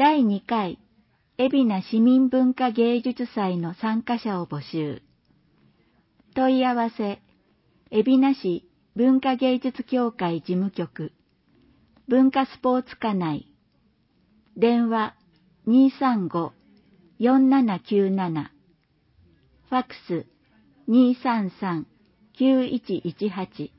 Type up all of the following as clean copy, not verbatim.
第2回海老名市民文化芸術祭の参加者を募集。問い合わせ、海老名市文化芸術協会事務局、文化スポーツ課内、電話235-4797、ファックス233-9118。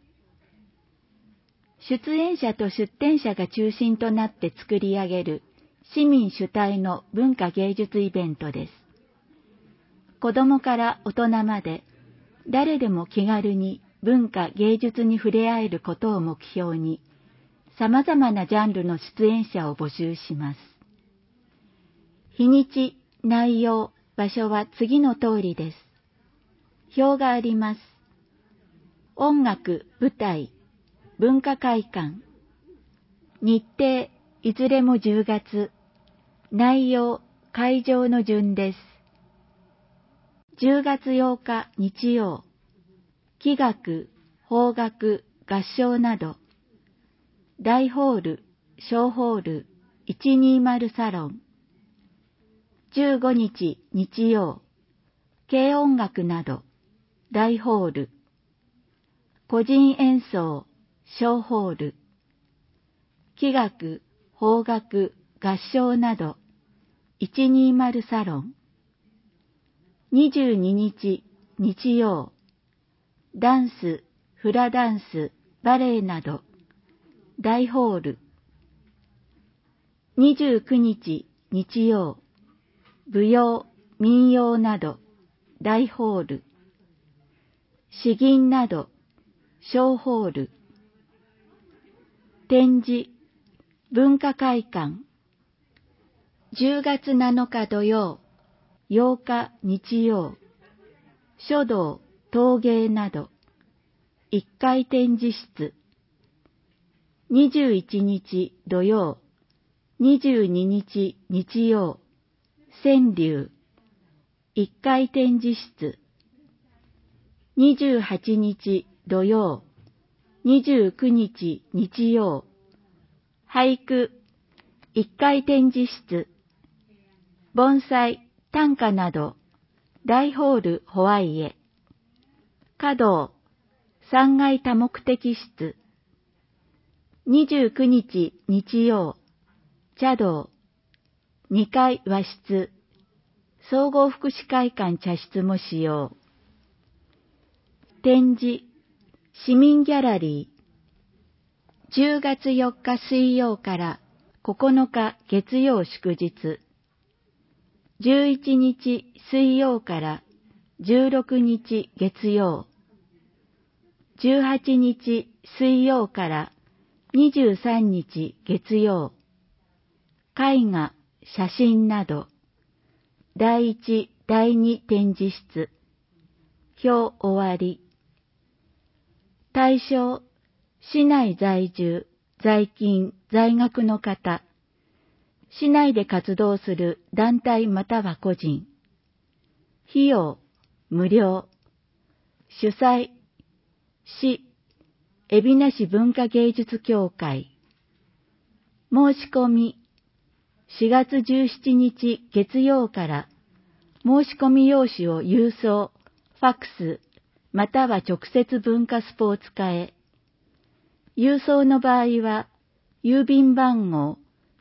出演者と出展者が中心となって作り上げる市民主体の文化芸術イベントです。子どもから大人まで誰でも気軽に文化芸術に触れ合えることを目標に、様々なジャンルの出演者を募集します。日にち、内容、場所は次の通りです。表があります。音楽、舞台、文化会館。日程、いずれも10月。内容、会場の順です。10月8日日曜。器楽、邦楽、合唱など。大ホール、小ホール、120サロン。15日日曜。軽音楽など。大ホール。個人演奏、小ホール。器楽、邦楽、合唱など。120サロン。22日日曜。ダンス、フラダンス、バレエなど。大ホール。29日日曜。舞踊、民謡など。大ホール。詩吟など。小ホール。展示、文化会館。10月7日土曜、8日日曜。書道、陶芸など。1階展示室。21日土曜、22日日曜。川柳。1階展示室。28日土曜、29日日曜。俳句。1階展示室。盆栽、短歌など。大ホールホワイエ。華道。3階多目的室。29日日曜。茶道。2階和室。総合福祉会館茶室も使用。展示、市民ギャラリー。10月4日水曜から9日月曜祝日。11日水曜から16日月曜。18日水曜から23日月曜。絵画、写真など。第1、第2展示室。表終わり。対象、市内在住、在勤、在学の方。市内で活動する団体または個人。費用、無料。主催、市、海老名市文化芸術協会。申し込み、4月17日月曜から申し込み用紙を郵送、ファックス、または直接文化スポーツ課へ。郵送の場合は、郵便番号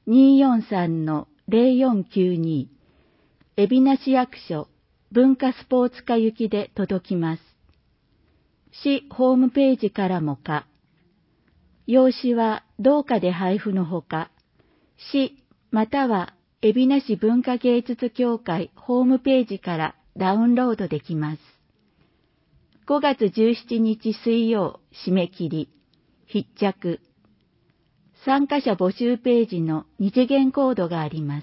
243-0492、海老名市役所文化スポーツ課行きで届きます。市ホームページからもか。用紙は同課で配布のほか、市または海老名市文化芸術協会ホームページからダウンロードできます。5月17日水曜締め切り、必着。参加者募集ページの二次元コードがあります。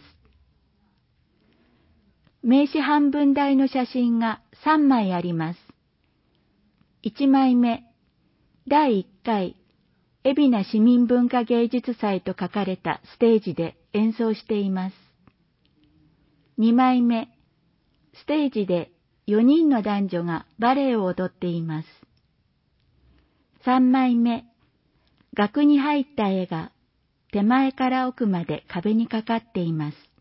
名刺半分大の写真が3枚あります。1枚目、第1回、海老名市民文化芸術祭と書かれたステージで演奏しています。2枚目、ステージで4人の男女がバレエを踊っています。3枚目、額に入った絵が手前から奥まで壁にかかっています。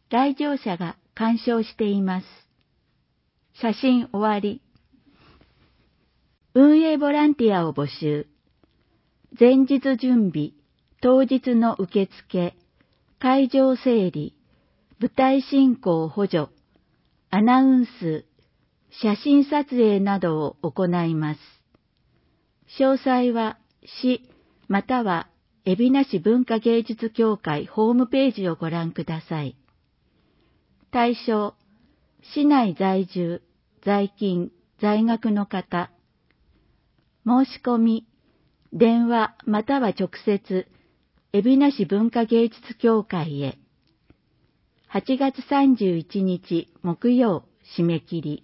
来場者が鑑賞しています。写真終わり。運営ボランティアを募集。前日準備、当日の受付、会場整理、舞台進行補助、アナウンス、写真撮影などを行います。詳細は市または海老名市文化芸術協会ホームページをご覧ください。対象、市内在住、在勤、在学の方。申し込み、電話または直接、海老名市文化芸術協会へ。8月31日木曜締め切り。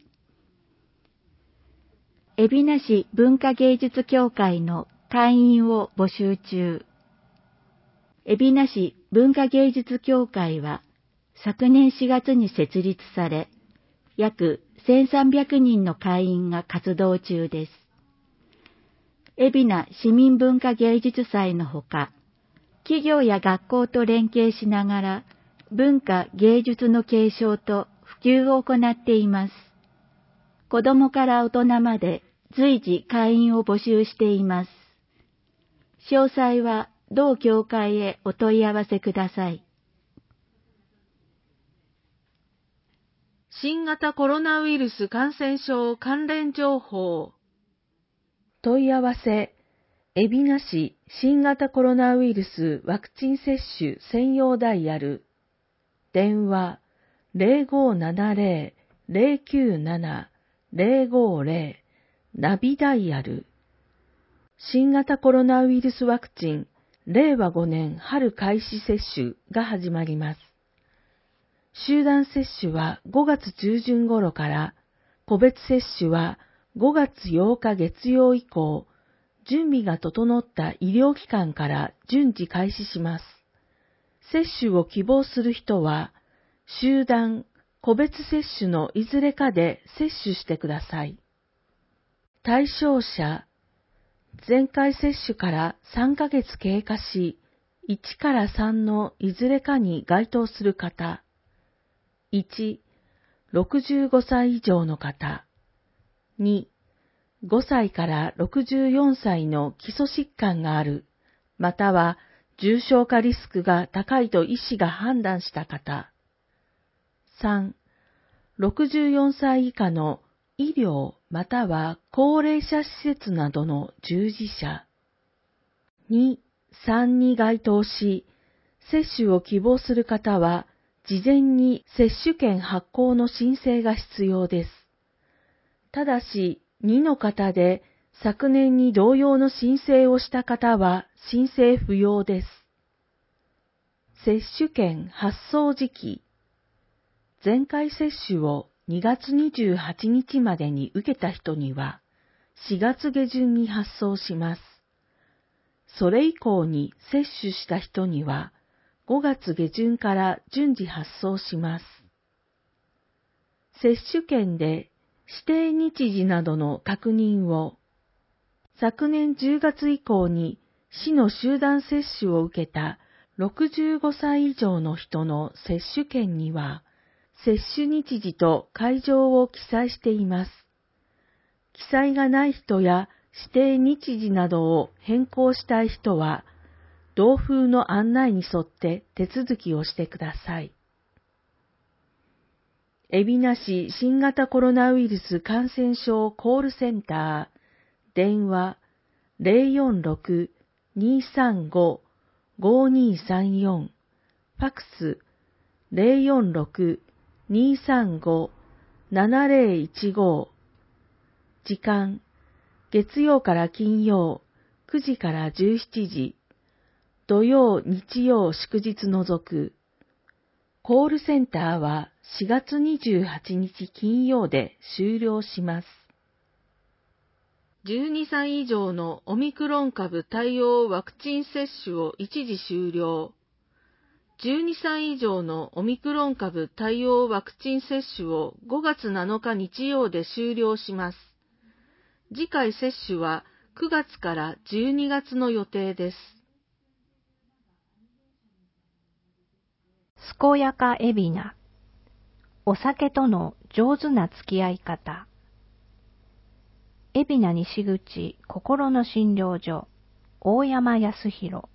海老名市文化芸術協会の会員を募集中。海老名市文化芸術協会は昨年4月に設立され、約1300人の会員が活動中です。海老名市民文化芸術祭のほか、企業や学校と連携しながら文化芸術の継承と普及を行っています。子どもから大人まで随時会員を募集しています。詳細は同協会へお問い合わせください。 新型コロナウイルス感染症関連情報。問い合わせ、海老名市新型コロナウイルスワクチン接種専用ダイヤル。電話 0570-097-050 ナビダイヤル。新型コロナウイルスワクチン令和5年春開始接種が始まります。集団接種は5月中旬頃から、個別接種は5月8日月曜以降、準備が整った医療機関から順次開始します。接種を希望する人は、集団、個別接種のいずれかで接種してください。対象者、前回接種から3ヶ月経過し、1から3のいずれかに該当する方。1、65歳以上の方。2、5歳から64歳の基礎疾患がある、または重症化リスクが高いと医師が判断した方。3、64歳以下の医療または高齢者施設などの従事者。2、3に該当し、接種を希望する方は、事前に接種券発行の申請が必要です。ただし、2の方で昨年に同様の申請をした方は申請不要です。接種券発送時期。前回接種を2月28日までに受けた人には4月下旬に発送します。それ以降に接種した人には5月下旬から順次発送します。接種券で指定日時などの確認を、昨年10月以降に市の集団接種を受けた65歳以上の人の接種券には、接種日時と会場を記載しています。記載がない人や指定日時などを変更したい人は、同封の案内に沿って手続きをしてください。海老名市新型コロナウイルス感染症コールセンター、電話 046-235-5234、ファックス 046-235-7015、時間、月曜から金曜9時から17時、土曜、日曜、祝日除く。コールセンターは4月28日金曜で終了します。12歳以上のオミクロン株対応ワクチン接種を一時終了。12歳以上のオミクロン株対応ワクチン接種を5月7日日曜で終了します。次回接種は9月から12月の予定です。 健やか海老名。お酒との上手な付き合い方。海老名西口心の診療所、大山康弘。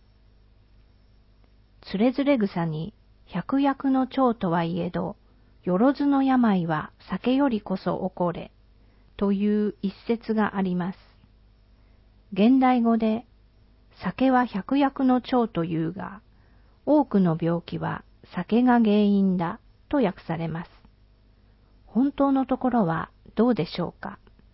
つれづれ草に百薬の長とはいえど、よろずの病は酒よりこそ起これ、という一節があります。現代語で、酒は百薬の長というが、多くの病気は酒が原因だと訳されます。本当のところはどうでしょうか。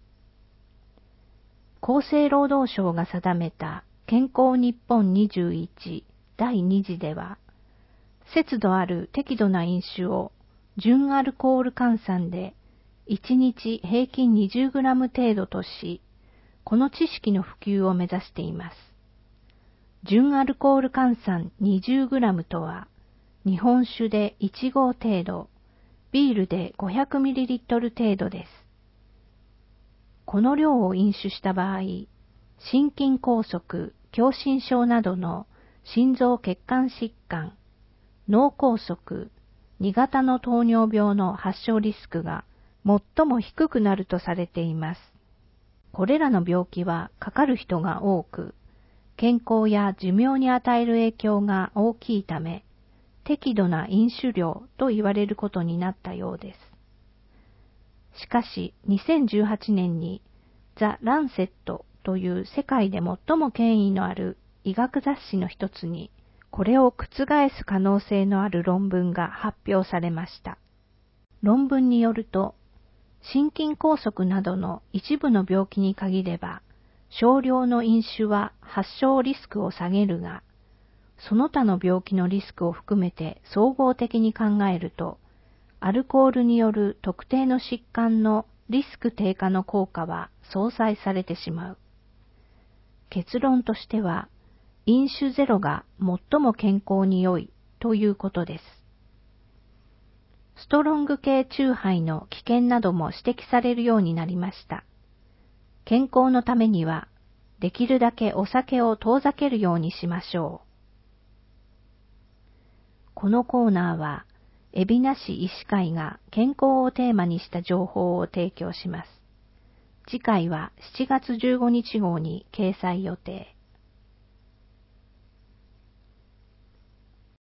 厚生労働省が定めた健康日本21第2次では、節度ある適度な飲酒を純アルコール換算で1日平均 20g 程度とし、この知識の普及を目指しています。純アルコール換算 20g とは、日本酒で1合程度、ビールで 500ml 程度です。この量を飲酒した場合、心筋梗塞、狭心症などの心臓血管疾患、脳梗塞、2型の糖尿病の発症リスクが最も低くなるとされています。これらの病気はかかる人が多く、健康や寿命に与える影響が大きいため、適度な飲酒量と言われることになったようです。しかし、2018年にザ・ランセットという世界で最も権威のある医学雑誌の一つに、これを覆す可能性のある論文が発表されました。論文によると、心筋梗塞などの一部の病気に限れば、少量の飲酒は発症リスクを下げるが、その他の病気のリスクを含めて総合的に考えると、アルコールによる特定の疾患のリスク低下の効果は相殺されてしまう。結論としては、飲酒ゼロが最も健康に良いということです。ストロング系酎ハイの危険なども指摘されるようになりました。健康のためには、できるだけお酒を遠ざけるようにしましょう。このコーナーは、海老名市医師会が健康をテーマにした情報を提供します。次回は7月15日号に掲載予定。